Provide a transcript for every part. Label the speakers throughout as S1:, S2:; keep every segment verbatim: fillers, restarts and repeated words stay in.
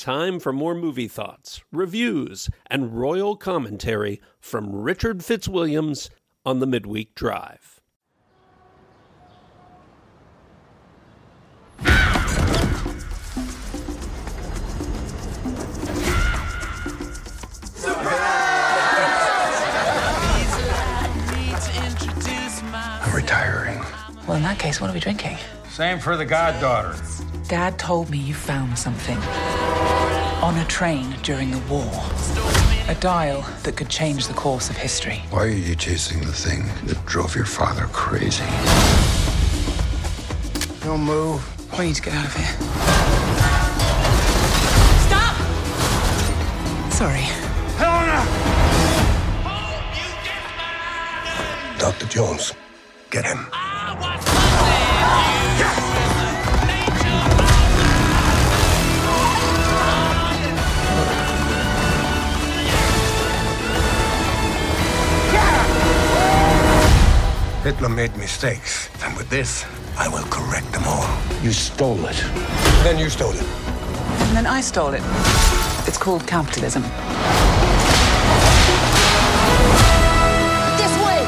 S1: time for more movie thoughts, reviews, and royal commentary from Richard Fitzwilliams on the Midweek Drive.
S2: I'm retiring.
S3: Well, in that case, what are we drinking?
S4: Same for the goddaughter.
S3: Dad told me you found something. On a train during the war. A dial that could change the course of history.
S2: Why are you chasing the thing that drove your father crazy?
S3: Don't move. We need to get out of here. Stop! Sorry.
S4: Helena!
S2: Doctor Jones, get him. Hitler made mistakes, and with this, I will correct them all. You stole it. Then you stole it.
S3: And then I stole it. It's called capitalism.
S5: This way!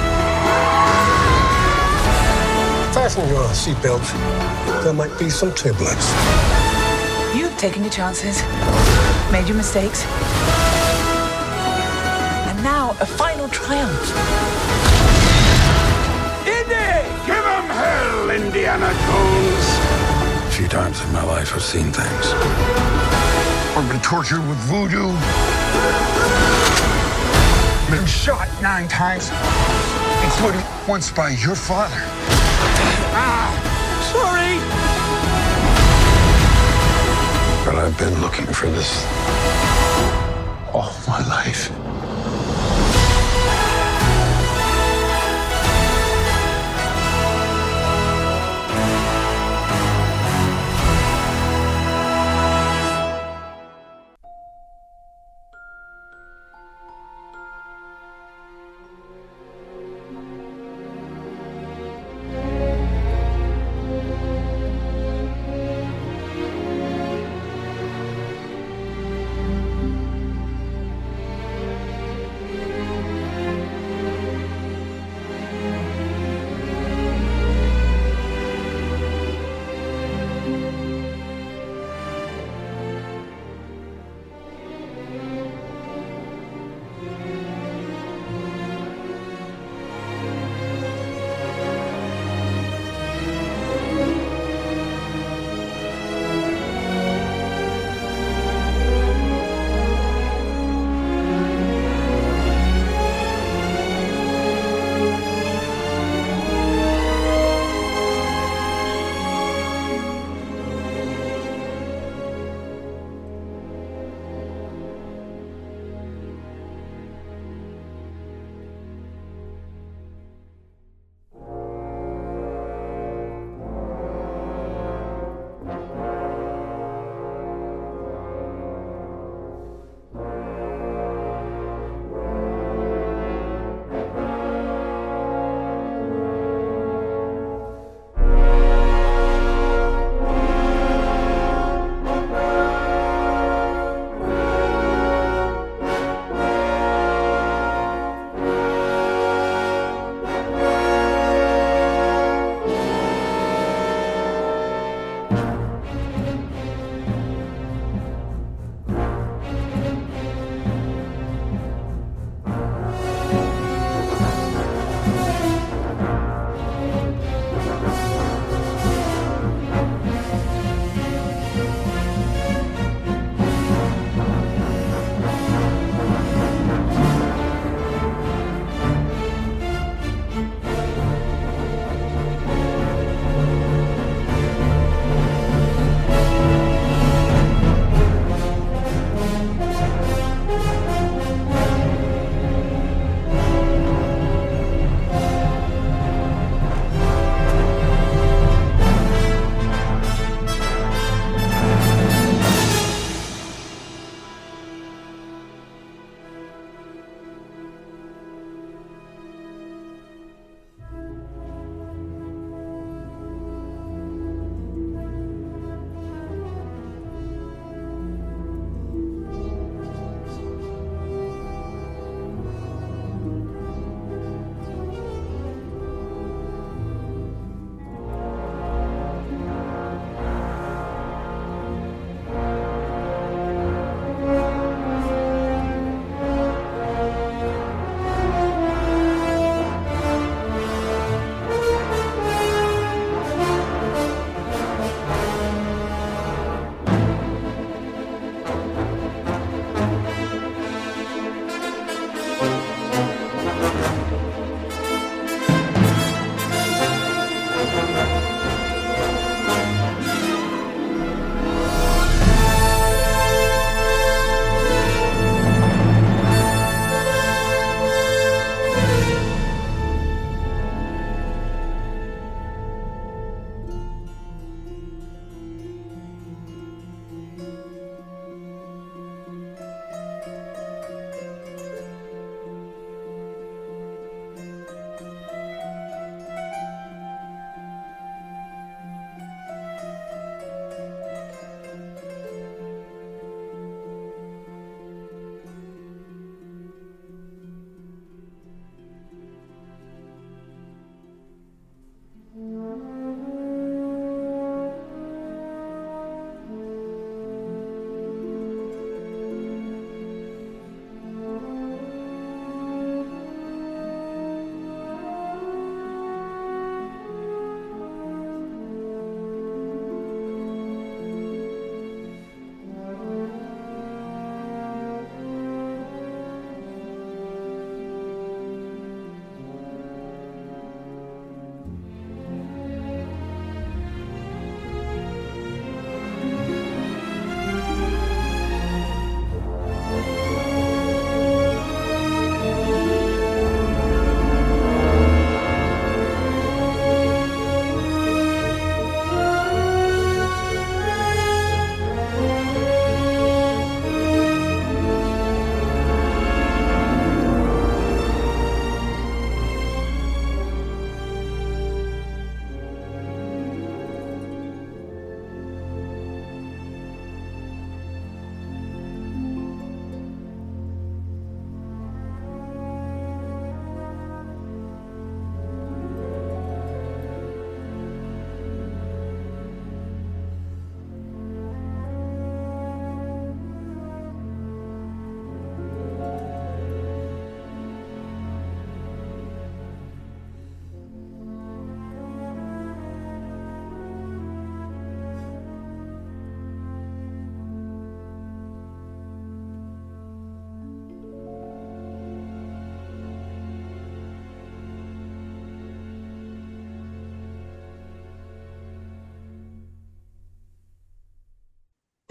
S2: Fasten your seatbelt. There might be some turbulence.
S3: You've taken your chances, made your mistakes, and now a final triumph.
S2: Give him hell, Indiana Jones! A few times in my life, I've seen things. I've been tortured with voodoo. Been shot nine times, including once by your father. Ah, sorry! But I've been looking for this all my life.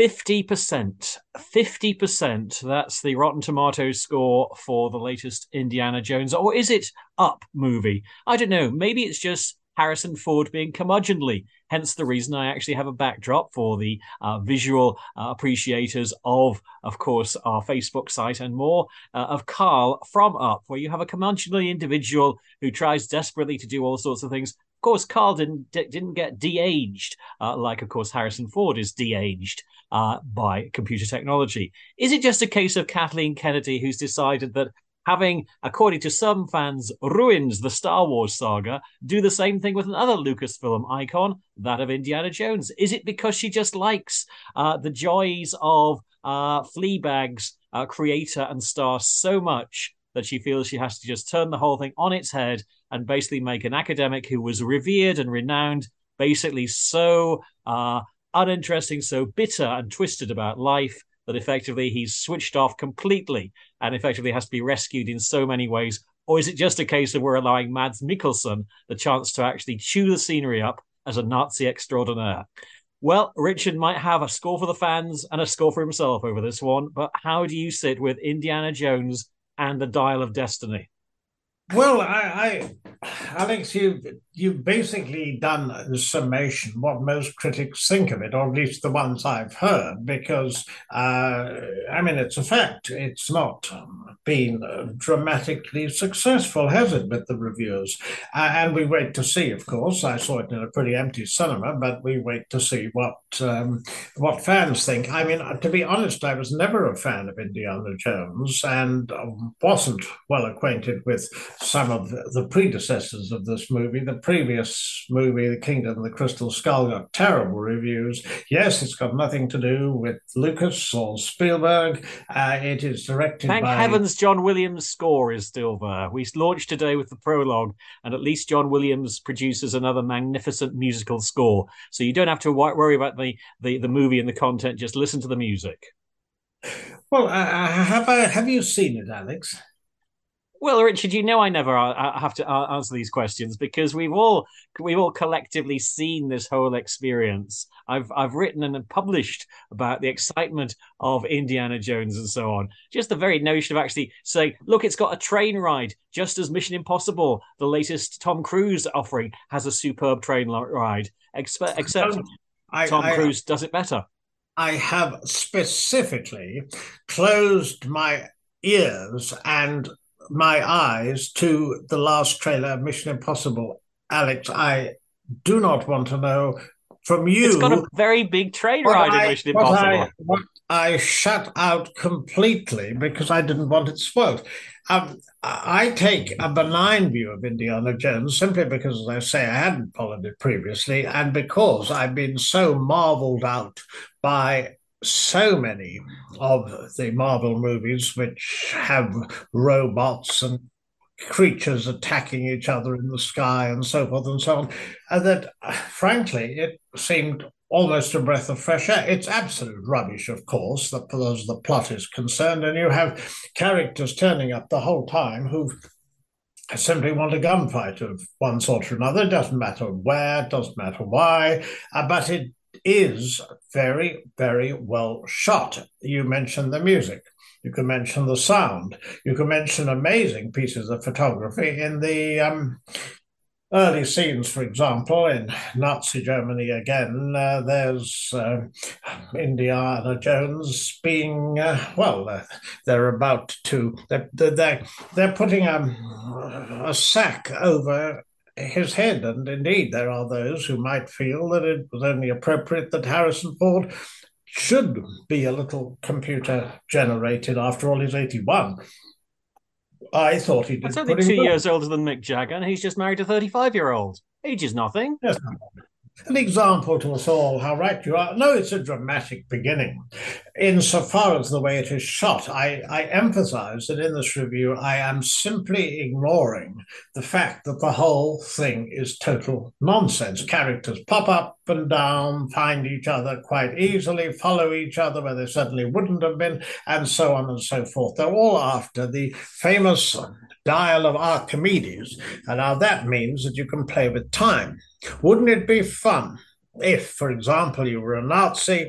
S5: fifty percent. fifty percent. That's the Rotten Tomatoes score for the latest Indiana Jones. Or is it Up movie? I don't know. Maybe it's just Harrison Ford being curmudgeonly. Hence the reason I actually have a backdrop for the uh, visual uh, appreciators of, of course, our Facebook site and more, uh, of Carl from Up, where you have a curmudgeonly individual who tries desperately to do all sorts of things. Of course, Carl didn't didn't get de-aged, uh, like, of course, Harrison Ford is de-aged uh, by computer technology. Is it just a case of Kathleen Kennedy who's decided that having, according to some fans, ruined the Star Wars saga, do the same thing with another Lucasfilm icon, that of Indiana Jones? Is it because she just likes uh, the joys of uh, Fleabag's uh, creator and star so much that she feels she has to just turn the whole thing on its head and basically make an academic who was revered and renowned basically so uh, uninteresting, so bitter and twisted about life that effectively he's switched off completely and effectively has to be rescued in so many ways? Or is it just a case of we're allowing Mads Mikkelsen the chance to actually chew the scenery up as a Nazi extraordinaire? Well, Richard might have a score for the fans and a score for himself over this one, but how do you sit with Indiana Jones and the Dial of Destiny?
S6: Well, I, I, Alex, you've, you've basically done a summation, what most critics think of it, or at least the ones I've heard, because, uh, I mean, it's a fact. It's not um, been uh, dramatically successful, has it, with the reviews? Uh, and we wait to see, of course. I saw it in a pretty empty cinema, but we wait to see what um, what fans think. I mean, to be honest, I was never a fan of Indiana Jones and wasn't well acquainted with some of the predecessors of this movie. The previous movie, The Kingdom of the Crystal Skull, got terrible reviews. Yes, it's got nothing to do with Lucas or Spielberg. Uh, it is directed
S5: Thank
S6: by...
S5: heavens John Williams' score is still there. We launched today with the prologue, and at least John Williams produces another magnificent musical score. So you don't have to worry about the, the, the movie and the content. Just listen to the music.
S6: Well, uh, have, I, have you seen it, Alex?
S5: Well, Richard, you know I never uh, have to answer these questions because we've all we've all collectively seen this whole experience. I've I've written and published about the excitement of Indiana Jones and so on. Just the very notion of actually saying, look, it's got a train ride, just as Mission Impossible, the latest Tom Cruise offering, has a superb train ride. Except, except um, I, Tom I, Cruise does it better.
S6: I have specifically closed my ears and my eyes to the last trailer of Mission Impossible. Alex, I do not want to know from you.
S5: It's got a very big train ride I, in Mission
S6: what
S5: Impossible.
S6: I, what I shut out completely because I didn't want it spoiled. Um, I take a benign view of Indiana Jones simply because, as I say, I hadn't followed it previously, and because I've been so marveled out by so many of the Marvel movies which have robots and creatures attacking each other in the sky and so forth and so on, and that, frankly, it seemed almost a breath of fresh air. It's absolute rubbish, of course, that for as the plot is concerned, and you have characters turning up the whole time who simply want a gunfight of one sort or another. It doesn't matter where, it doesn't matter why, uh, but it is very, very well shot. You mentioned the music. You can mention the sound. You can mention amazing pieces of photography in the um, early scenes, for example, in Nazi Germany again. Uh, there's uh, Indiana Jones being, uh, well, uh, they're about to, they're, they're, they're putting um, a sack over his head, and indeed there are those who might feel that it was only appropriate that Harrison Ford should be a little computer generated. After all, he's eighty-one. I thought he did.
S5: That's only two years older than Mick Jagger, and he's just married a thirty-five-year-old. Age is nothing.
S6: Yes, an example to us all how right you are. No, it's a dramatic beginning. Insofar as the way it is shot, I, I emphasize that in this review I am simply ignoring the fact that the whole thing is total nonsense. Characters pop up and down, find each other quite easily, follow each other where they certainly wouldn't have been, and so on and so forth. They're all after the famous dial of Archimedes, and now that means that you can play with time. Wouldn't it be fun if, for example, you were a Nazi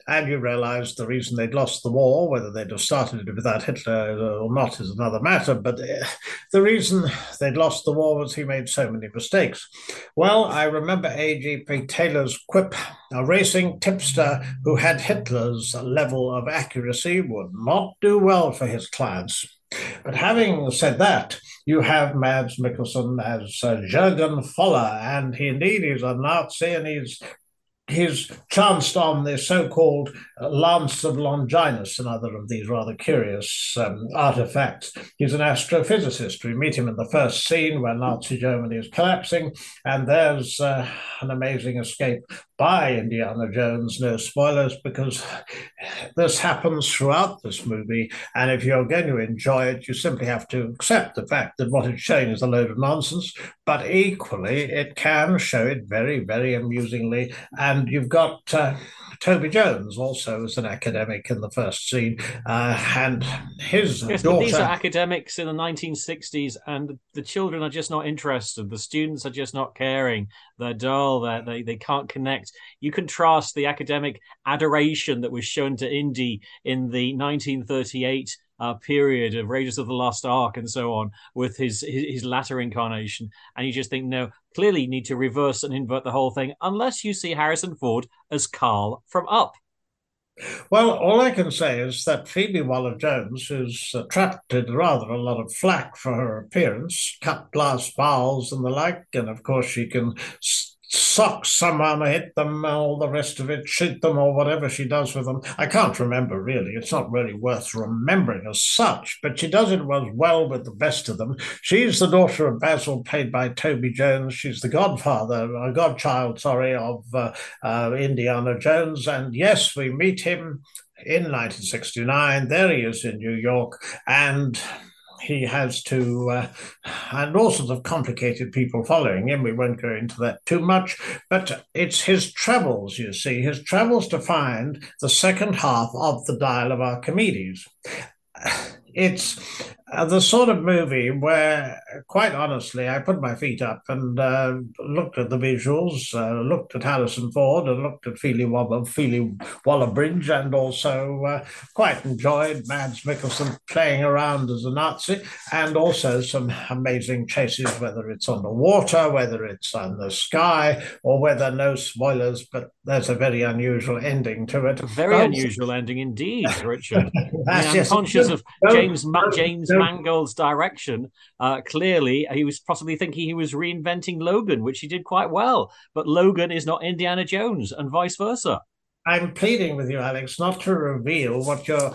S6: and you realize the reason they'd lost the war, whether they'd have started it without Hitler or not is another matter, but the reason they'd lost the war was he made so many mistakes. Well, I remember A G P Taylor's quip: a racing tipster who had Hitler's level of accuracy would not do well for his clients. But having said that, you have Mads Mikkelsen as uh, Jürgen Voller, and he indeed is a Nazi, and he's he's chanced on the so-called Lance of Longinus, another of these rather curious um, artifacts. He's an astrophysicist. We meet him in the first scene where Nazi Germany is collapsing, and there's uh, an amazing escape by Indiana Jones. No spoilers, because this happens throughout this movie, and if you're going to enjoy it, you simply have to accept the fact that what it's showing is a load of nonsense, but equally it can show it very, very amusingly. And you've got uh, Toby Jones also as an academic in the first scene, uh, and his
S5: yes,
S6: daughter...
S5: But these are academics in the nineteen sixties, and the children are just not interested. The students are just not caring. They're dull. They're, they they can't connect. You contrast the academic adoration that was shown to Indy in the nineteen thirty-eight uh, period of Raiders of the Lost Ark and so on with his, his his latter incarnation, and you just think, no, clearly you need to reverse and invert the whole thing, unless you see Harrison Ford as Carl from Up.
S6: Well, all I can say is that Phoebe Waller-Jones, who's attracted rather a lot of flack for her appearance, cut glass bowls and the like, and of course she can sock someone, hit them, all the rest of it, shoot them, or whatever she does with them. I can't remember, really. It's not really worth remembering as such, but she does it well with the best of them. She's the daughter of Basil, played by Toby Jones. She's the godfather, a godchild, sorry, of uh, uh, Indiana Jones. And yes, we meet him in nineteen sixty-nine. There he is in New York, and he has to, uh, and all sorts of complicated people following him. We won't go into that too much, but it's his travels, you see, his travels to find the second half of the Dial of Archimedes. It's uh, the sort of movie where, quite honestly, I put my feet up and uh, looked at the visuals, uh, looked at Harrison Ford, and looked at Phoebe Waller, Phoebe Waller-Bridge, and also uh, quite enjoyed Mads Mikkelsen playing around as a Nazi, and also some amazing chases, whether it's on the water, whether it's on the sky, or whether, no spoilers, but there's a very unusual ending to it.
S5: A very
S6: also,
S5: unusual ending indeed, Richard. I mean, I'm
S6: yes,
S5: conscious of
S6: no,
S5: James
S6: no,
S5: James
S6: no.
S5: Mangold's direction. Uh, clearly, he was possibly thinking he was reinventing Logan, which he did quite well. But Logan is not Indiana Jones, and vice versa.
S6: I'm pleading with you, Alex, not to reveal what you're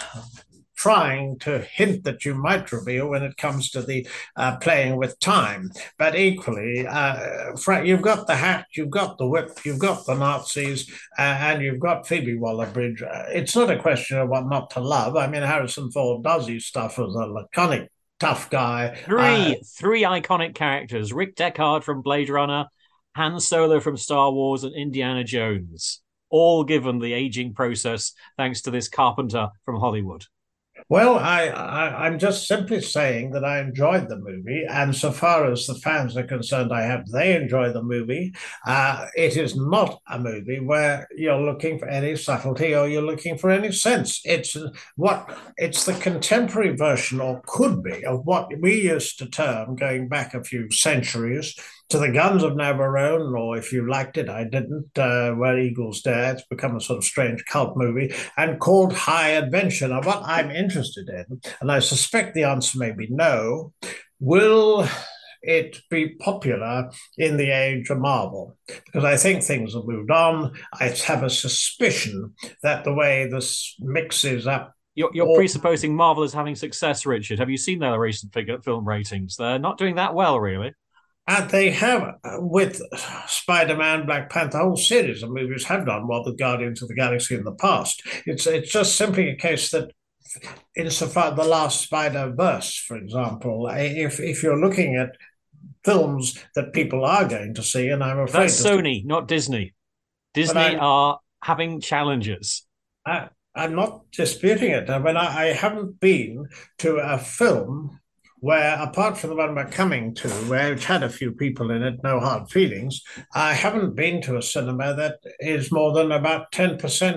S6: trying to hint that you might reveal when it comes to the uh, playing with time. But equally, uh, you've got the hat, you've got the whip, you've got the Nazis, uh, and you've got Phoebe Waller-Bridge. Uh, it's not a question of what not to love. I mean, Harrison Ford does his stuff as a laconic, tough guy.
S5: Three,
S6: uh,
S5: three iconic characters: Rick Deckard from Blade Runner, Han Solo from Star Wars, and Indiana Jones, all given the aging process thanks to this Carpenter from Hollywood.
S6: Well, I, I, I'm just simply saying that I enjoyed the movie, and so far as the fans are concerned, I hope they enjoy the movie. Uh, it is not a movie where you're looking for any subtlety or you're looking for any sense. It's what it's the contemporary version, or could be, of what we used to term, going back a few centuries, to the Guns of Navarone, or if you liked it, I didn't, uh, Where Eagles Dare. It's become a sort of strange cult movie, and called High Adventure. Now, what I'm interested in, and I suspect the answer may be no, will it be popular in the age of Marvel? Because I think things have moved on. I have a suspicion that the way this mixes up.
S5: You're, you're presupposing Marvel is having success, Richard. Have you seen their recent figure, film ratings? They're not doing that well, really.
S6: And they have, with Spider-Man, Black Panther, a whole series of movies have done well with Guardians of the Galaxy in the past. It's it's just simply a case that, insofar the last Spider-Verse, for example, if if you're looking at films that people are going to see, and I'm afraid
S5: that's Sony, not Disney. Disney are having challenges.
S6: I, I'm not disputing it. I mean, I, I haven't been to a film where, apart from the one we're coming to, where it's had a few people in it, no hard feelings, I haven't been to a cinema that is more than about ten percent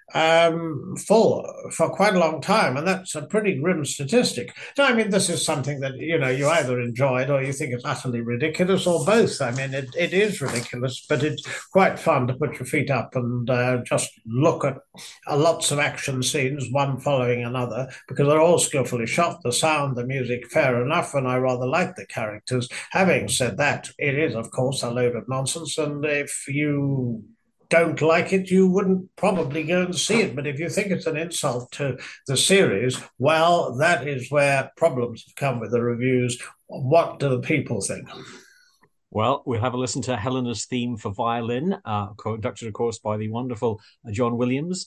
S6: um, full for quite a long time, and that's a pretty grim statistic. No, I mean, this is something that, you know, you either enjoyed or you think it's utterly ridiculous, or both. I mean, it, it is ridiculous, but it's quite fun to put your feet up and uh, just look at uh, lots of action scenes, one following another, because they're all skillfully shot. The sound, the music, fair enough, and I rather like the characters. Having said that, it is, of course, a load of nonsense, and if you don't like it, you wouldn't probably go and see it. But if you think it's an insult to the series, well, that is where problems have come with the reviews. What do the people think?
S5: Well, we'll have a listen to Helena's theme for violin, uh, conducted, of course, by the wonderful John Williams.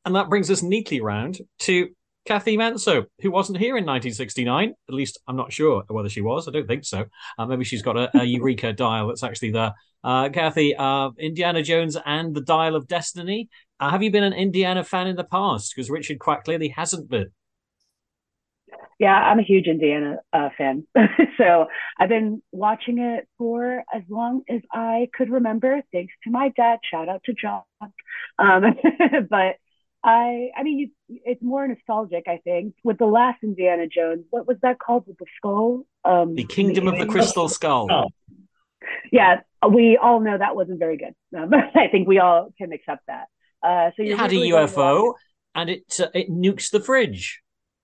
S5: And that brings us neatly round to Kathy Manso, who wasn't here in nineteen sixty-nine. At least I'm not sure whether she was. I don't think so. Uh, maybe she's got a, a Eureka dial that's actually there. Uh, Kathy, uh, Indiana Jones and the Dial of Destiny. Uh, have you been an Indiana fan in the past? Because Richard quite clearly hasn't been.
S7: Yeah, I'm a huge Indiana uh, fan. So I've been watching it for as long as I could remember, thanks to my dad. Shout out to John. Um, but I, I mean, you, it's more nostalgic, I think. With the last Indiana Jones, what was that called with the skull? Um,
S5: the Kingdom the, of the Crystal Skull.
S7: Oh. Yeah, we all know that wasn't very good. Um, I think we all can accept that. Uh, so
S5: it had really a U F O, and it uh, it nukes the fridge.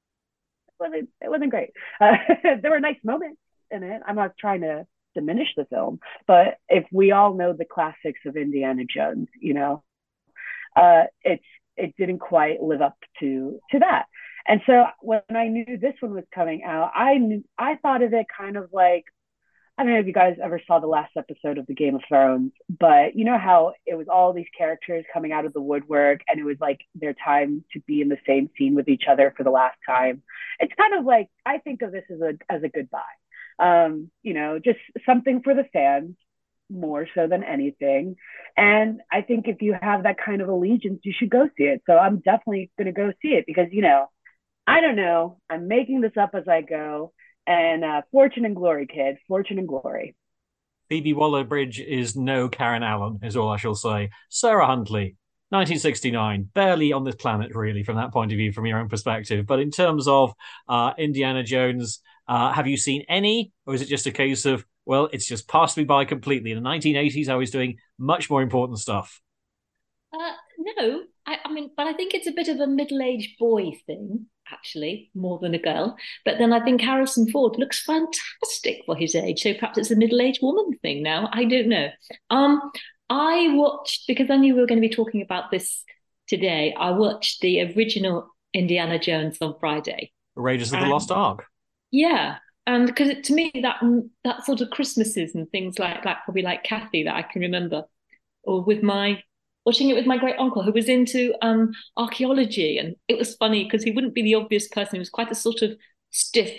S7: It wasn't, it wasn't great. Uh, there were nice moments in it. I'm not trying to diminish the film, but if we all know the classics of Indiana Jones, you know, uh, it's it didn't quite live up to to that. And so when I knew this one was coming out, I knew, I thought of it kind of like, I don't know if you guys ever saw the last episode of the Game of Thrones, but you know how it was all these characters coming out of the woodwork and it was like their time to be in the same scene with each other for the last time. It's kind of like, I think of this as a, as a goodbye. Um, you know, just something for the fans more so than anything. And I think if you have that kind of allegiance, you should go see it. So I'm definitely going to go see it because, you know, I don't know, I'm making this up as I go. And uh, fortune and glory, kid. Fortune and glory.
S5: Phoebe Waller-Bridge is no Karen Allen, is all I shall say. Sarah Huntley, nineteen sixty-nine, barely on this planet, really, from that point of view, from your own perspective. But in terms of uh, Indiana Jones, uh, have you seen any? Or is it just a case of, well, it's just passed me by completely? In the nineteen eighties, I was doing much more important stuff.
S8: Uh, no, I, I mean, but I think it's a bit of a middle-aged boy thing, actually, more than a girl. But then I think Harrison Ford looks fantastic for his age. So perhaps it's a middle-aged woman thing now. I don't know. Um, I watched, because I knew we were going to be talking about this today, I watched the original Indiana Jones on Friday.
S5: Raiders of the Lost Ark.
S8: Yeah. And because to me, that that sort of Christmases and things like that, probably like Kathy, that I can remember, or with my watching it with my great uncle who was into um, archaeology. And it was funny because he wouldn't be the obvious person. He was quite a sort of stiff,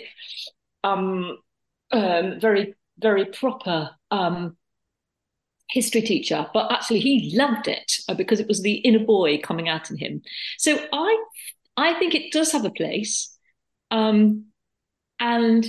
S8: um, um, very, very proper um, history teacher. But actually he loved it because it was the inner boy coming out in him. So I, I think it does have a place. Um, and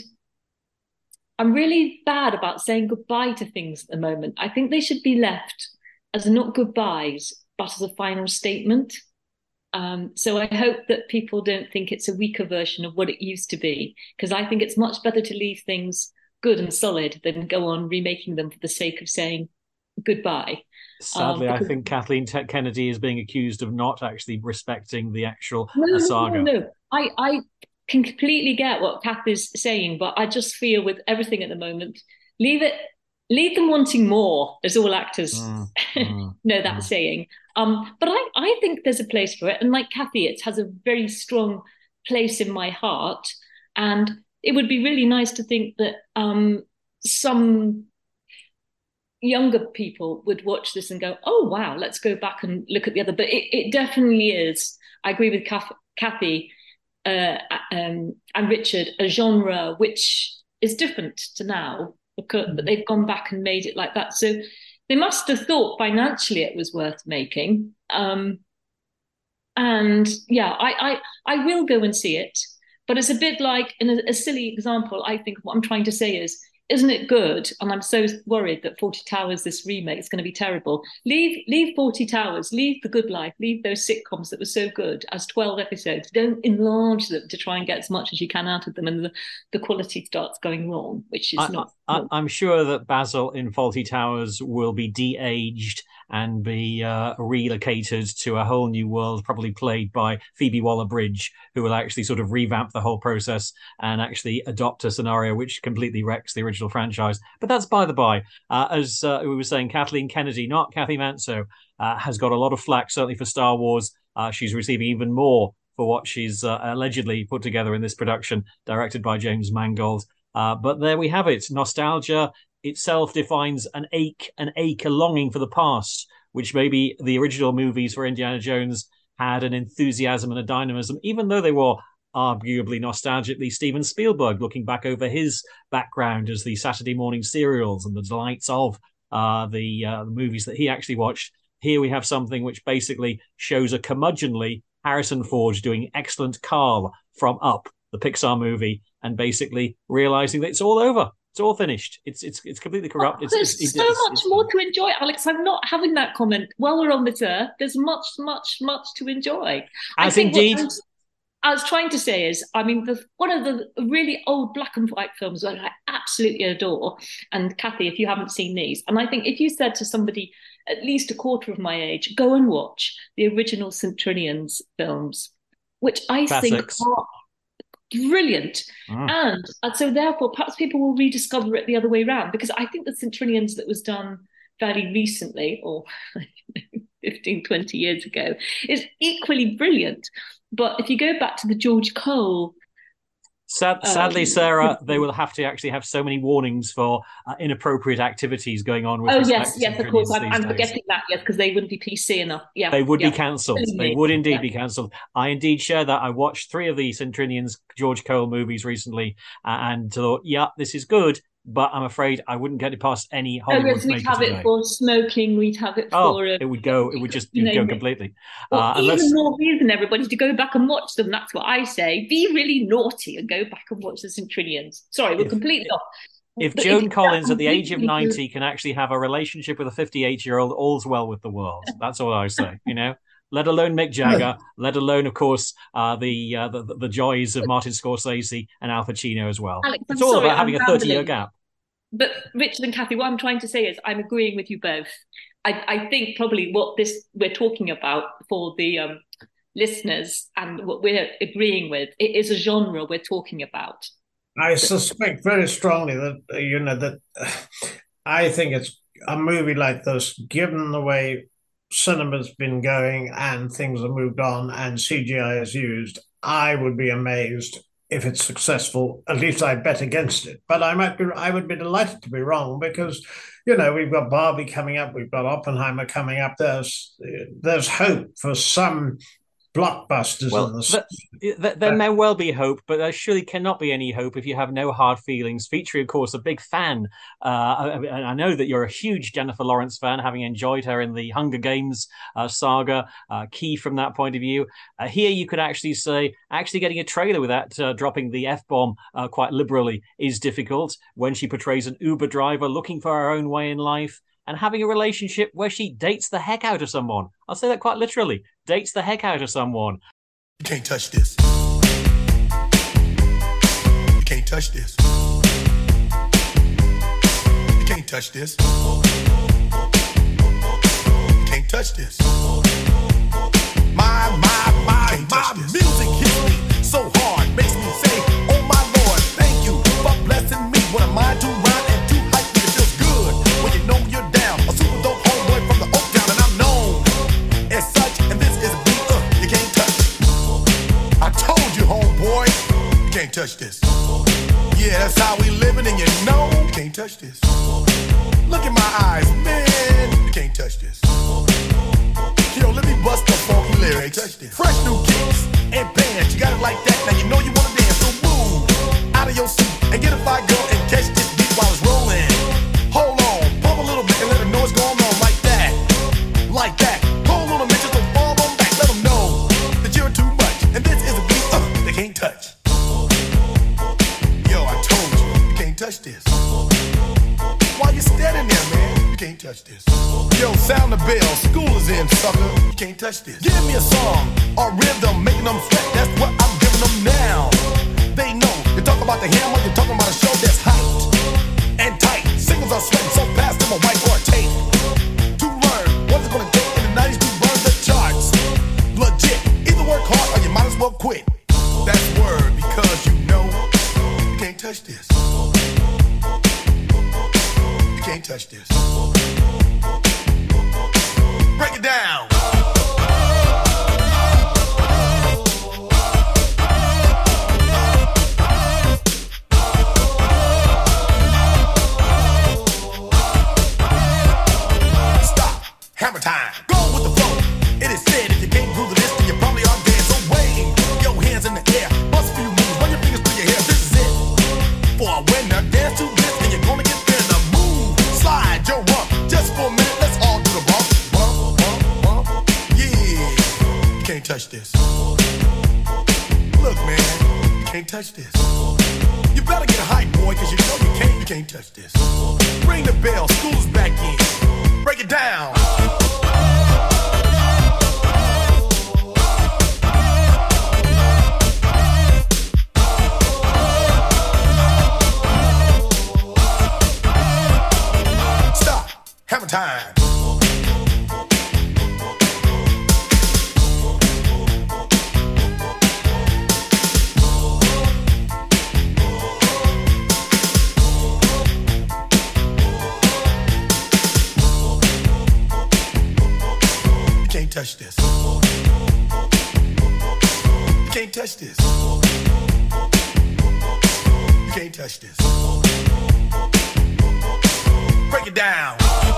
S8: I'm really bad about saying goodbye to things at the moment. I think they should be left as not goodbyes, but as a final statement. Um, so I hope that people don't think it's a weaker version of what it used to be, because I think it's much better to leave things good and solid than go on remaking them for the sake of saying goodbye.
S5: Sadly, um, because... I think Kathleen T- Kennedy is being accused of not actually respecting the actual no, saga.
S8: No, no, no. I, I can completely get what Kath is saying, but I just feel with everything at the moment, leave it Leave them wanting more, as all actors mm, mm, know that mm. saying. Um, but I, I think there's a place for it. And like Kathy, it has a very strong place in my heart. And it would be really nice to think that um, some younger people would watch this and go, oh, wow, let's go back and look at the other. But it, it definitely is, I agree with Kathy uh, um, and Richard, a genre which is different to now. Because, but they've gone back and made it like that. So they must have thought financially it was worth making. Um, and yeah, I, I I will go and see it. But it's a bit like, in a, a silly example, I think what I'm trying to say is, isn't it good? And I'm so worried that Fawlty Towers, this remake, is going to be terrible. Leave leave Fawlty Towers, leave The Good Life, leave those sitcoms that were so good as twelve episodes. Don't enlarge them to try and get as much as you can out of them, and the, the quality starts going wrong, which is
S5: I,
S8: not,
S5: I,
S8: not.
S5: I'm sure that Basil in Fawlty Towers will be de-aged and be uh, relocated to a whole new world, probably played by Phoebe Waller-Bridge, who will actually sort of revamp the whole process and actually adopt a scenario which completely wrecks the original franchise. But that's by the by. Uh, as uh, we were saying, Kathleen Kennedy, not Kathy Manso, uh, has got a lot of flack, certainly for Star Wars. Uh, she's receiving even more for what she's uh, allegedly put together in this production, directed by James Mangold. Uh, but there we have it. Nostalgia itself defines an ache, an ache, a longing for the past, which maybe the original movies for Indiana Jones had an enthusiasm and a dynamism, even though they were arguably nostalgically Steven Spielberg, looking back over his background as the Saturday morning serials and the delights of uh, the, uh, the movies that he actually watched. Here we have something which basically shows a curmudgeonly Harrison Ford doing excellent Carl from Up, the Pixar movie, and basically realizing that it's all over. It's all finished. It's it's it's completely corrupt.
S8: Oh,
S5: it's,
S8: there's
S5: it's,
S8: so
S5: it's,
S8: much
S5: it's,
S8: more to enjoy, Alex. I'm not having that comment. While we're on this earth, there's much, much, much to enjoy.
S5: As indeed.
S8: What I was trying to say is, I mean, the, one of the really old black and white films that I absolutely adore, and Kathy, if you haven't seen these, and I think if you said to somebody at least a quarter of my age, go and watch the original Centurions films, which I
S5: Classics.
S8: think are brilliant. Mm. And, and so therefore, perhaps people will rediscover it the other way around, because I think the Centurions that was done fairly recently, or fifteen, twenty years ago, is equally brilliant. But if you go back to the George Cole...
S5: Sad, sadly, um, Sarah, they will have to actually have so many warnings for uh, inappropriate activities going on with
S8: Oh, yes, yes, of course. I'm, I'm
S5: days.
S8: forgetting that, yes, because they wouldn't be P C enough. Yeah,
S5: They would
S8: yeah.
S5: be cancelled. They would indeed yeah. be cancelled. I indeed share that. I watched three of the Centurions George Cole movies recently uh, and thought, yeah, this is good, but I'm afraid I wouldn't get it past any Hollywood.
S8: Oh, yes, we'd have
S5: today.
S8: it for smoking. We'd have it
S5: oh,
S8: for... Uh,
S5: it would go, it would just you know, go completely.
S8: Well,
S5: uh,
S8: even
S5: unless...
S8: more reason, everybody, to go back and watch them. That's what I say. Be really naughty and go back and watch the Centurions. Sorry, we're
S5: if,
S8: completely off.
S5: If but Joan Collins at the age of ninety can actually have a relationship with a fifty-eight-year-old, all's well with the world. That's all I say, you know? Let alone Mick Jagger, let alone, of course, uh, the, uh, the the joys of Martin Scorsese and Al Pacino as well.
S8: Alex,
S5: it's
S8: I'm
S5: all
S8: sorry,
S5: about having
S8: I'm
S5: a thirty-year gap.
S8: But Richard and Kathy, what I'm trying to say is I'm agreeing with you both. I, I think probably what this we're talking about for the um, listeners and what we're agreeing with, it is a genre we're talking about.
S6: I suspect very strongly that, you know, that uh, I think it's a movie like this, given the way cinema's been going and things have moved on and C G I is used, I would be amazed if it's successful. At least I bet against it. But I might be, I would be delighted to be wrong because, you know, we've got Barbie coming up, we've got Oppenheimer coming up. There's there's hope for some blockbusters
S5: well,
S6: in the
S5: th- th- there may well be hope, but there surely cannot be any hope if you have no hard feelings. Featuring, of course, a big fan. Uh, I, I know that you're a huge Jennifer Lawrence fan, having enjoyed her in the Hunger Games uh, saga, uh, key from that point of view. Uh, here you could actually say, actually getting a trailer with that, uh, dropping the F-bomb uh, quite liberally is difficult when she portrays an Uber driver looking for her own way in life and having a relationship where she dates the heck out of someone. I'll say that quite literally. Dates the heck out of someone.
S9: You can't touch this. You can't touch this. You can't touch this. You can't touch this. My, my, my, my music hits me so hard. Makes me say, oh my Lord, thank you for blessing me. What am I to rhyme and to hype me? It feels good when you know you're down. A super dope homeboy from the Oak Town, and I'm known as such. And this is a beat uh, you can't touch. I told you, homeboy, you can't touch this. Yeah, that's how we living, and you know you can't touch this. Look in my eyes, man, you can't touch this. Yo, let me bust the funky lyrics. Fresh new kicks and bands, you got it like that. Now you know you wanna dance, so move out of your seat and get a fire girl and catch this beat while it's rolling. Hold on, pump a little bit and let them know what's going on like that, like that. Hold on a minute, just don't fall on back. Let them know that you're too much, and this is a beat uh, they can't touch. Yo, I told you, you can't touch this. Why you standing there, man? You can't touch this. Yo, sound the bell, school is in, sucker. You can't touch this. Give me a song or rhythm, making them sweat. That's what I'm giving them now. They know. You talk about the hammer, you're talking about a show that's hyped and tight. Singles are sweating so fast, them a white or a tape. To learn what's it gonna take in the nineties to burn the charts. Legit. Either work hard or you might as well quit. That's word because you know you can't touch this. You can't touch this. Break it down. Stop. Hammer time. Go with the flow. It is said if you can't groove this, then Let's do this and you're gonna get there. Now move, slide your rump. Just for a minute, let's all do the bump. Bump, bump, bump. Yeah. You can't touch this. Look, man, you can't touch this. You better get hype, boy, cause you know you can't, you can't touch this. Ring the bell, school's back in. Break it down. Stop. Hammer time. Touch this. You can't touch this. You can't touch this. Break it down.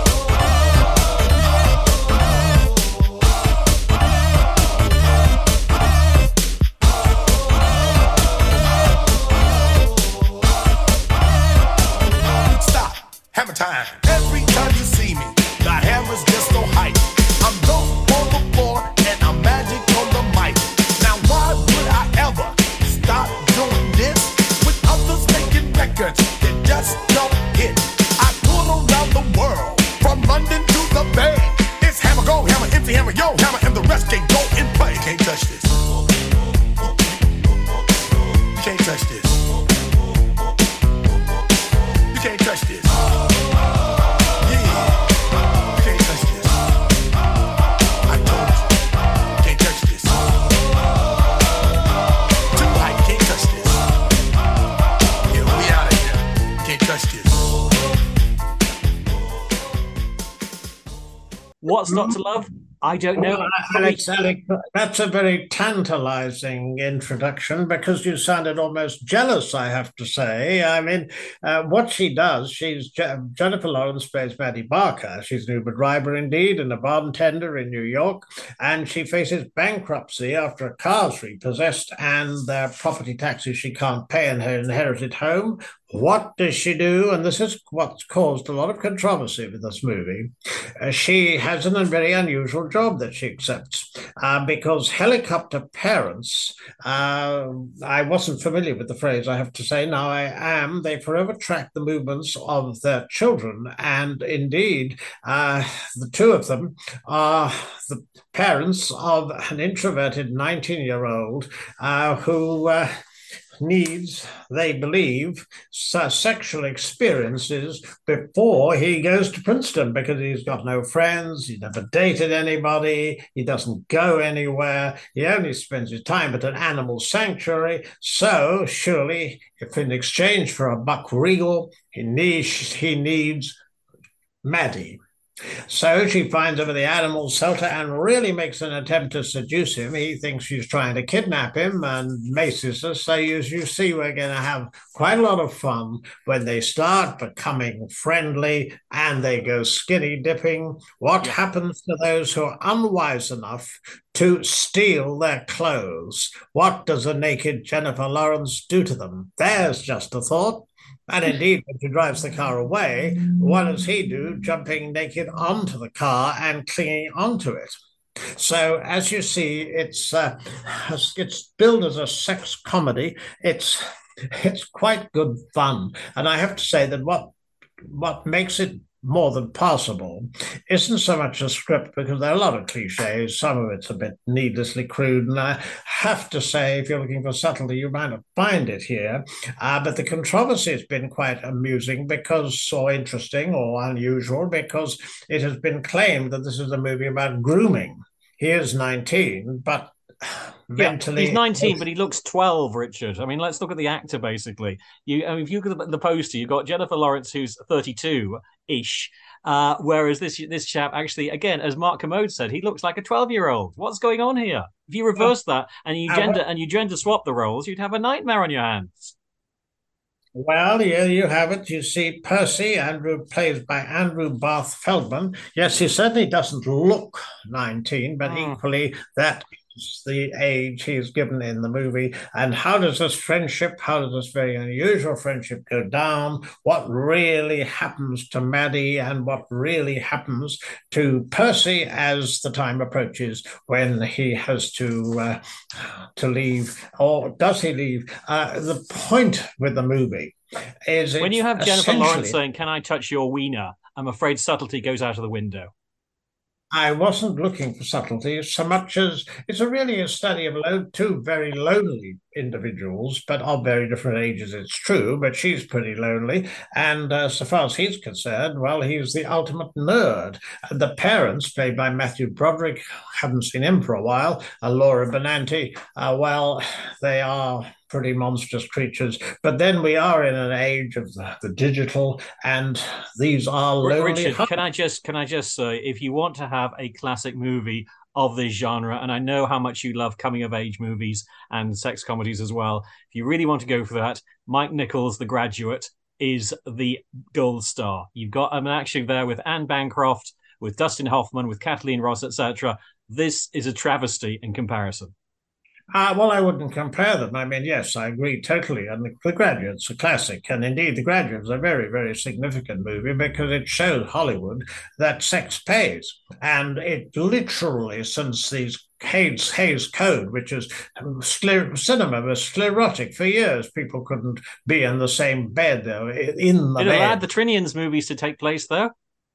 S9: Stop. Hammer time. Every time you see me, the hammer's just so hype. I'm dope. And I'm magic on the mic. Now why would I ever stop doing this? With others making records that just don't hit. I tour around the world, from London to the Bay. It's hammer, go, hammer, empty hammer, yo, hammer, and the rest can go and play. You can't touch this. You can't touch this. You can't touch this.
S5: What's not to love? I don't know.
S6: Well, Alex, Alex, that's a very tantalizing introduction because you sounded almost jealous, I have to say. I mean, uh, what she does, she's Je- Jennifer Lawrence plays Maddie Barker. She's an Uber driver indeed and a bartender in New York, and she faces bankruptcy after a car's repossessed and their property taxes she can't pay in her inherited home. What does she do? And this is what's caused a lot of controversy with this movie. Uh, she has a very unusual job that she accepts uh, because helicopter parents, uh, I wasn't familiar with the phrase, I have to say, now I am, they forever track the movements of their children. And indeed, uh, the two of them are the parents of an introverted nineteen-year-old uh, who... Uh, needs, they believe, sexual experiences before he goes to Princeton because he's got no friends, he's never dated anybody, he doesn't go anywhere, he only spends his time at an animal sanctuary. So surely, if in exchange for a buck regal, he needs, he needs Maddie. So she finds him at the animal shelter and really makes an attempt to seduce him. He thinks she's trying to kidnap him and maces her. So as you see, we're going to have quite a lot of fun when they start becoming friendly and they go skinny dipping. What happens to those who are unwise enough to steal their clothes? What does a naked Jennifer Lawrence do to them? There's just a thought. And indeed, when she drives the car away, what does he do? Jumping naked onto the car and clinging onto it. So, as you see, it's uh, it's billed as a sex comedy. It's it's quite good fun, and I have to say that what what makes it more than passable isn't so much a script, because there are a lot of cliches. Some of it's a bit needlessly crude, and I have to say, if you're looking for subtlety, you might not find it here. Uh, but the controversy has been quite amusing because, or interesting, or unusual, because it has been claimed that this is a movie about grooming. He is nineteen, but mentally...
S5: Yeah, he's nineteen, but he looks twelve, Richard. I mean, let's look at the actor, basically. You, I mean, if you look at the poster, you've got Jennifer Lawrence, who's thirty-two-ish, uh, whereas this this chap, actually, again, as Mark Commode said, he looks like a twelve-year-old. What's going on here? If you reverse that and you gender and you gender swap the roles, you'd have a nightmare on your hands.
S6: Well, yeah, you have it. You see Percy, Andrew, played by Andrew Barth Feldman. Yes, he certainly doesn't look nineteen, but mm. equally that the age he's given in the movie, and how does this friendship, how does this very unusual friendship go down? What really happens to Maddie, and what really happens to Percy as the time approaches when he has to uh, to leave, or does he leave? Uh, the point with the movie is
S5: when you have Jennifer Lawrence saying, "Can I touch your wiener?" I'm afraid subtlety goes out of the window.
S6: I wasn't looking for subtlety so much as it's a really a study of lo- two very lonely individuals, but of very different ages, it's true, but she's pretty lonely. And uh, so far as he's concerned, well, he's the ultimate nerd. The parents, played by Matthew Broderick, haven't seen him for a while, uh, Laura Benanti, uh, well, they are pretty monstrous creatures. But then we are in an age of the, the digital, and these are lonely.
S5: Richard, can I just can I just say, if you want to have a classic movie of this genre, and I know how much you love coming of age movies and sex comedies as well, if you really want to go for that, Mike Nichols' The Graduate is the gold star. You've got an action there with Anne Bancroft, with Dustin Hoffman, with Kathleen Ross, et cetera. This is a travesty in comparison.
S6: Uh, well, I wouldn't compare them. I mean, yes, I agree totally. And the, the Graduate's a classic. And indeed, The Graduate's a very, very significant movie because it showed Hollywood that sex pays. And it literally, since these Hays, Hays Code, which is scler- cinema was sclerotic for years. People couldn't be in the same bed, though, in the
S5: it
S6: bed.
S5: It allowed the Trinians movies to take place, though.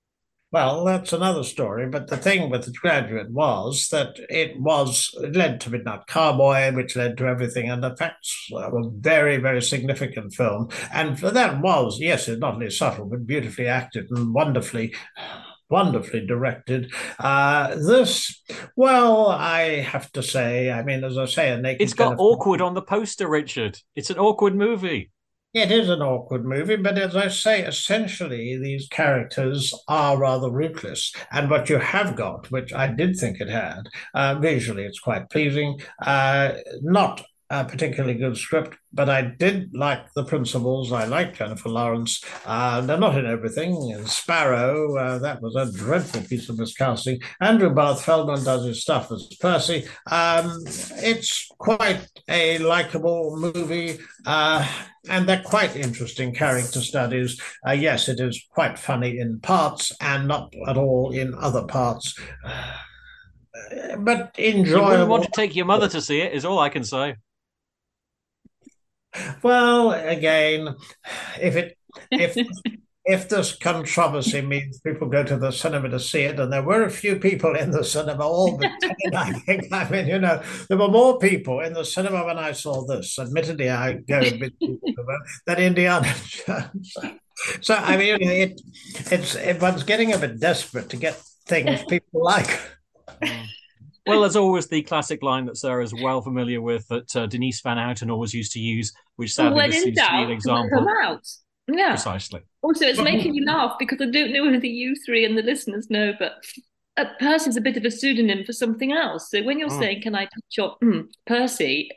S6: Well, that's another story. But the thing with The Graduate was that it was it led to Midnight Cowboy, which led to everything. And the facts were a very, very significant film. And that was, yes, it's not only subtle, but beautifully acted and wonderfully wonderfully directed. Uh, this, well, I have to say, I mean, as I say, a naked.
S5: It's got awkward on the poster, Richard. It's an awkward movie.
S6: It is an awkward movie, but as I say, essentially these characters are rather ruthless. And what you have got, which I did think it had, uh, visually it's quite pleasing, uh, not a particularly good script, but I did like the principals. I like Jennifer Lawrence. Uh, they're not in everything. In Sparrow, uh, that was a dreadful piece of miscasting. Andrew Barth Feldman does his stuff as Percy. Um, it's quite a likable movie, uh, and they're quite interesting character studies. Uh, yes, it is quite funny in parts and not at all in other parts. Uh, but enjoyable. You
S5: wouldn't want to take your mother to see it, is all I can say.
S6: Well, again, if it if if this controversy means people go to the cinema to see it, and there were a few people in the cinema, all but ten, I think. I mean, you know, there were more people in the cinema when I saw this. Admittedly, I go a bit than Indiana Jones. So I mean, it it's everyone's getting a bit desperate to get things people like.
S5: Well, there's always the classic line that Sarah's well familiar with that uh, Denise Van Outen always used to use, which sadly
S8: when
S5: this
S8: in
S5: seems to be
S8: doubt,
S5: an example.
S8: come out. Yeah,
S5: precisely.
S8: Also, it's making me laugh because I don't know whether you three and the listeners know, but uh, Percy's a bit of a pseudonym for something else. So when you're mm. saying, "Can I touch your mm, Percy?"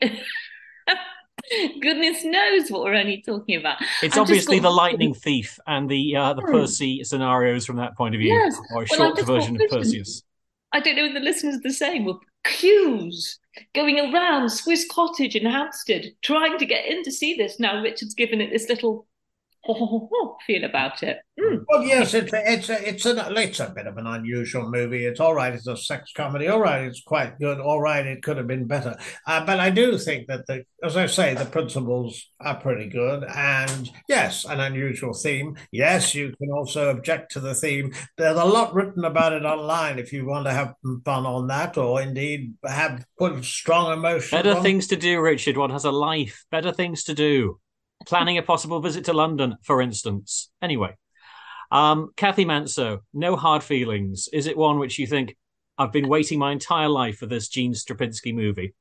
S8: Goodness knows what we're only talking about.
S5: It's I've obviously got... the lightning thief and the uh, the mm. Percy scenarios from that point of view,
S8: yes.
S5: or a
S8: well,
S5: short version of Perseus.
S8: I don't know if the listeners are the same. With queues going around Swiss Cottage in Hampstead, trying to get in to see this. Now Richard's given it this little ho, ho, ho, ho, feel about it. Mm.
S6: Well, yes, it's a, it's a, it's a it's a bit of an unusual movie. It's all right. It's a sex comedy. All right, it's quite good. All right, it could have been better. Uh, but I do think that the, as I say, the principles are pretty good. And yes, an unusual theme. Yes, you can also object to the theme. There's a lot written about it online if you want to have fun on that, or indeed have put strong emotion.
S5: Better
S6: on.
S5: Things to do, Richard. One has a life. Better things to do. Planning a possible visit to London, for instance. Anyway, um, Kathy Manso, No Hard Feelings. Is it one which you think, I've been waiting my entire life for this Gene Strapinski movie?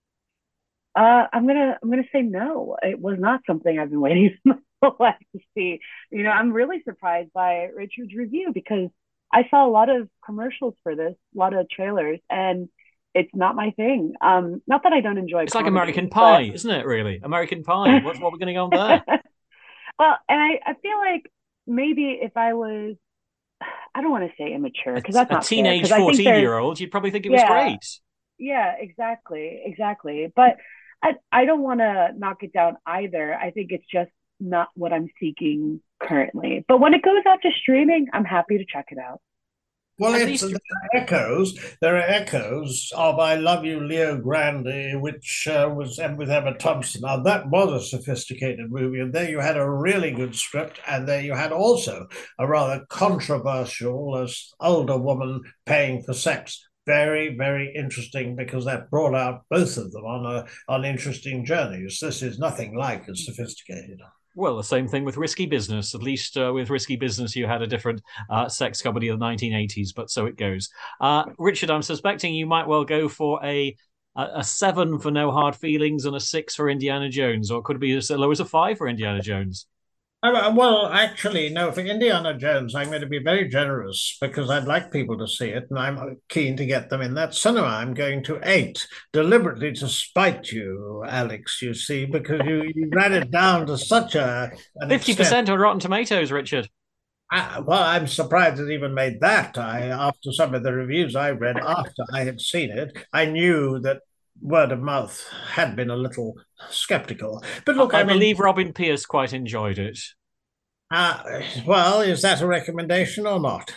S7: Uh, I'm gonna I'm gonna say no. It was not something I've been waiting my whole life to see. You know, I'm really surprised by Richard's review because I saw a lot of commercials for this, a lot of trailers, and it's not my thing. Um, not that I don't enjoy.
S5: It's
S7: comedy,
S5: like American Pie,
S7: but...
S5: isn't it? Really, American Pie. What's what we're going on there?
S7: Well, and I, I feel like maybe if I was, I don't want to say immature because that's
S5: a
S7: not
S5: teenage fourteen-year-old, you'd probably think it was
S7: yeah,
S5: great.
S7: Yeah, exactly, exactly. But I I don't want to knock it down either. I think it's just not what I'm seeking currently. But when it goes out to streaming, I'm happy to check it out.
S6: Well, it's, there are echoes. There are echoes of "I Love You, Leo Grande," which uh, was with Emma Thompson. Now that was a sophisticated movie, and there you had a really good script, and there you had also a rather controversial, uh, older woman paying for sex. Very, very interesting, because that brought out both of them on a, on interesting journeys. This is nothing like as sophisticated.
S5: Well, the same thing with Risky Business. At least uh, with Risky Business, you had a different uh, sex comedy of the nineteen eighties, but so it goes. Uh, Richard, I'm suspecting you might well go for a a seven for No Hard Feelings and a six for Indiana Jones, or it could be as low as a five for Indiana Jones.
S6: Well, actually, no, for Indiana Jones, I'm going to be very generous because I'd like people to see it, and I'm keen to get them in that cinema. I'm going to eight, deliberately to spite you, Alex, you see, because you, you ran it down to such a...
S5: fifty percent on Rotten Tomatoes, Richard.
S6: Uh, well, I'm surprised it even made that. I, after some of the reviews I read after I had seen it, I knew that word of mouth had been a little skeptical. But look,
S5: I, I
S6: mean,
S5: believe Robin Pierce quite enjoyed it.
S6: Uh, well, is that a recommendation or not?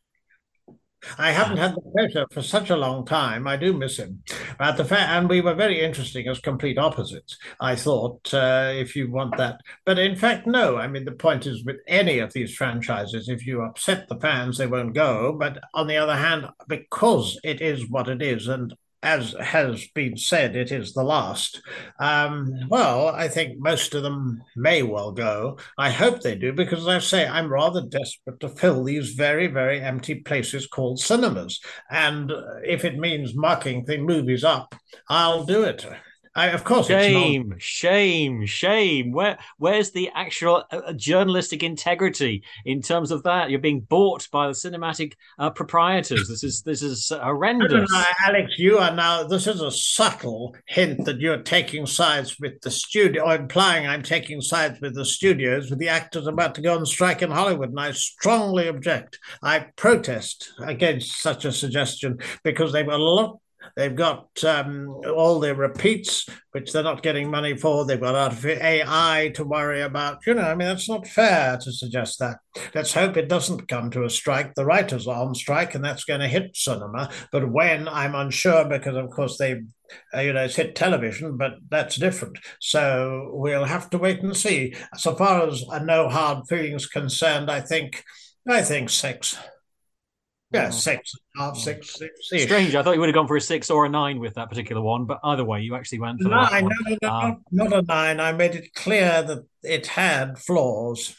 S6: I haven't had the pleasure for such a long time. I do miss him. But the fact, and we were very interesting as complete opposites, I thought, uh, if you want that. But in fact, no. I mean, the point is with any of these franchises, if you upset the fans, they won't go. But on the other hand, because it is what it is, and as has been said, it is the last. Um, well, I think most of them may well go. I hope they do, because as I say, I'm rather desperate to fill these very, very empty places called cinemas. And if it means mucking the movies up, I'll do it. I, of course,
S5: shame,
S6: it's not...
S5: shame, shame. Where, where's the actual uh, journalistic integrity in terms of that? You're being bought by the cinematic uh, proprietors. This is this is horrendous.
S6: No, Alex, you are now. This is a subtle hint that you're taking sides with the studio, or implying I'm taking sides with the studios, with the actors about to go on strike in Hollywood, and I strongly object. I protest against such a suggestion because they will look. They've got um, all their repeats, which they're not getting money for. They've got A I to worry about. You know, I mean, that's not fair to suggest that. Let's hope it doesn't come to a strike. The writers are on strike, and that's going to hit cinema. But when, I'm unsure, because, of course, they, uh, you know, it's hit television, but that's different. So we'll have to wait and see. So far as uh, No Hard Feelings concerned, I think, I think six. Yeah, six, half six, six.
S5: Strange. I thought you would have gone for a six or a nine with that particular one, but either way, you actually went for the
S6: nine.
S5: One.
S6: No, no, no, um, not, not a nine. I made it clear that it had flaws.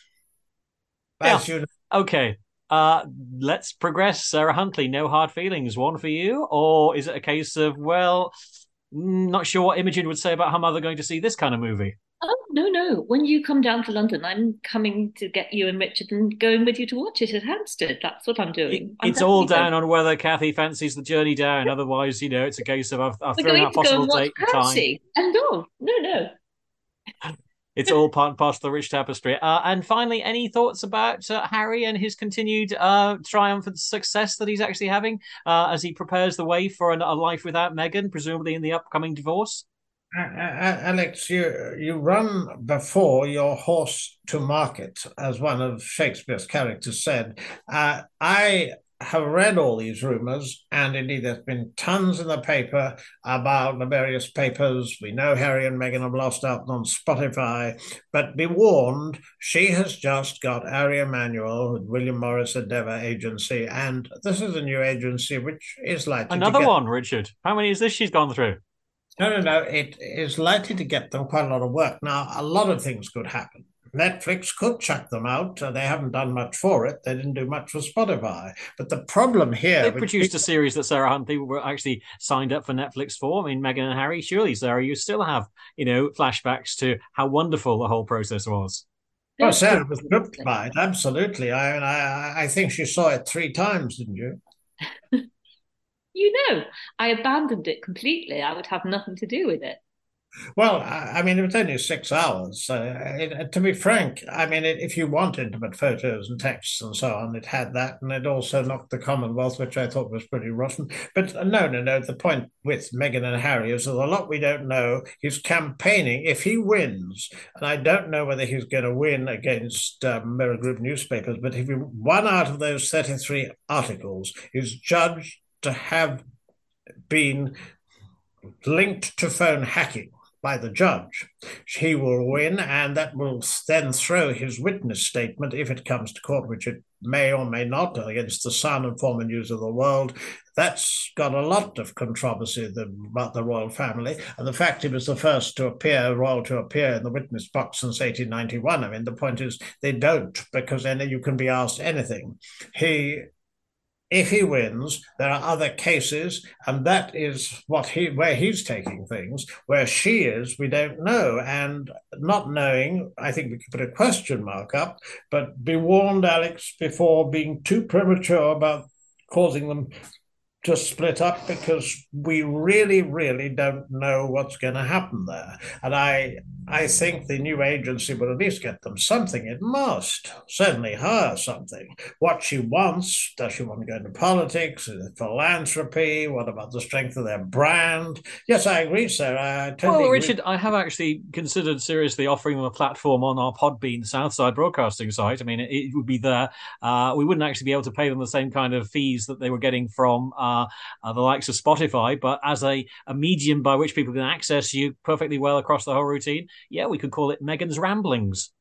S5: As yeah. You know. Okay. Uh, let's progress. Sarah Huntley, No Hard Feelings. One for you, or is it a case of, well, not sure what Imogen would say about her mother going to see this kind of movie?
S8: Oh, no, no. When you come down to London, I'm coming to get you and Richard and going with you to watch it at Hampstead. That's what I'm doing. I'm
S5: it's all down going. on whether Kathy fancies the journey down. Otherwise, you know, it's a case of I've, I've thrown out possible date and time.
S8: And no, no, no.
S5: It's all part and parcel of the rich tapestry. Uh, and finally, any thoughts about uh, Harry and his continued uh, triumph and success that he's actually having uh, as he prepares the way for an, a life without Meghan, presumably in the upcoming divorce?
S6: Uh, Alex, you you run before your horse to market, as one of Shakespeare's characters said. Uh, I have read all these rumours, and indeed there's been tons in the paper about the various papers. We know Harry and Meghan have lost out on Spotify, but be warned, she has just got Ari Emanuel with William Morris Endeavour Agency, and this is a new agency which is likely
S5: Another
S6: to get...
S5: one, Richard. How many is this she's gone through?
S6: No, no, no. It is likely to get them quite a lot of work. Now, a lot of things could happen. Netflix could chuck them out. Uh, they haven't done much for it. They didn't do much for Spotify. But the problem here...
S5: They produced a series that Sarah Huntley were actually signed up for Netflix for. I mean, Meghan and Harry, surely, Sarah, you still have, you know, flashbacks to how wonderful the whole process was.
S6: Well, Sarah was gripped by it, absolutely. I mean, I, I think she saw it three times, didn't you?
S8: You know, I abandoned it completely. I would have nothing to do with it.
S6: Well, I, I mean, it was only six hours. Uh, it, to be frank, I mean, it, if you want intimate photos and texts and so on, it had that, and it also knocked the Commonwealth, which I thought was pretty rotten. But uh, no, no, no. The point with Meghan and Harry is there's a lot we don't know. He's campaigning. If he wins, and I don't know whether he's going to win against um, Mirror Group newspapers, but if he one out of those thirty-three articles is judged to have been linked to phone hacking by the judge, he will win, and that will then throw his witness statement, if it comes to court, which it may or may not, against the Sun and former News of the World. That's got a lot of controversy about the royal family, and the fact he was the first to appear, royal to appear in the witness box since eighteen ninety-one. I mean, the point is they don't, because then you can be asked anything. He If he wins, there are other cases, and that is what he where he's taking things. Where she is, we don't know. And not knowing, I think we could put a question mark up, but be warned, Alex, before being too premature about causing them to split up, because we really, really don't know what's going to happen there. And I I think the new agency will at least get them something. It must certainly her something. What she wants, does she want to go into politics? Is it philanthropy? What about the strength of their brand? Yes, I agree, sir. I totally
S5: well,
S6: agree.
S5: Richard, I have actually considered seriously offering them a platform on our Podbean Southside broadcasting site. I mean, it, it would be there. Uh, we wouldn't actually be able to pay them the same kind of fees that they were getting from uh, uh, the likes of Spotify, but as a, a medium by which people can access you perfectly well across the whole routine, yeah, we could call it Meghan's Ramblings.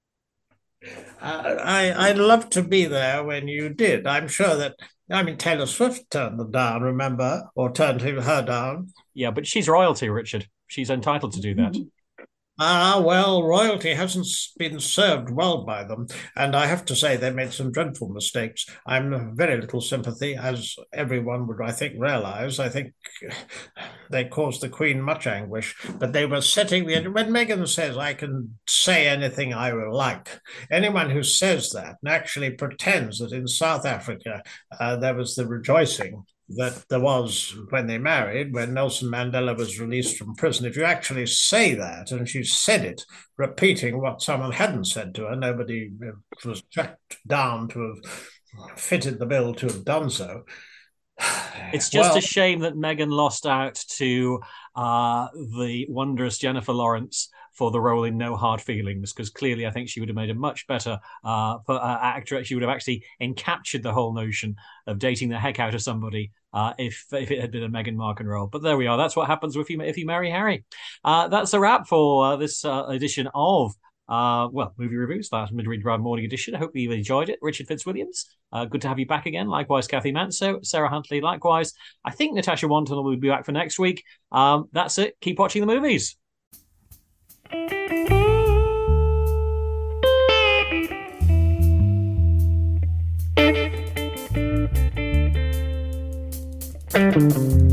S6: Uh, I, I'd love to be there when you did. I'm sure that, I mean, Taylor Swift turned them down, remember? Or turned her down.
S5: Yeah, but she's royalty, Richard. She's entitled to do that.
S6: Ah, well, royalty hasn't been served well by them. And I have to say, they made some dreadful mistakes. I'm very little sympathy, as everyone would, I think, realize. I think they caused the Queen much anguish. But they were setting the... When Meghan says, I can say anything I will like, anyone who says that and actually pretends that in South Africa uh, there was the rejoicing that there was when they married, when Nelson Mandela was released from prison. If you actually say that, and she said it, repeating what someone hadn't said to her, nobody was tracked down to have fitted the bill to have done so.
S5: It's just
S6: well,
S5: a shame that Meghan lost out to uh, the wondrous Jennifer Lawrence for the role in No Hard Feelings, because clearly I think she would have made a much better uh, uh, actor. She would have actually encaptured the whole notion of dating the heck out of somebody uh, if if it had been a Meghan Markle role. But there we are. That's what happens if you if you marry Harry. Uh, that's a wrap for uh, this uh, edition of Uh, well, movie reviews, that Midweek Drive morning edition. I hope you've enjoyed it. Richard Fitzwilliams, uh, good to have you back again. Likewise, Kathy Manso, Sarah Huntley, likewise. I think Natasha Wanton will be back for next week. Um, that's it. Keep watching the movies.
S10: Thank you.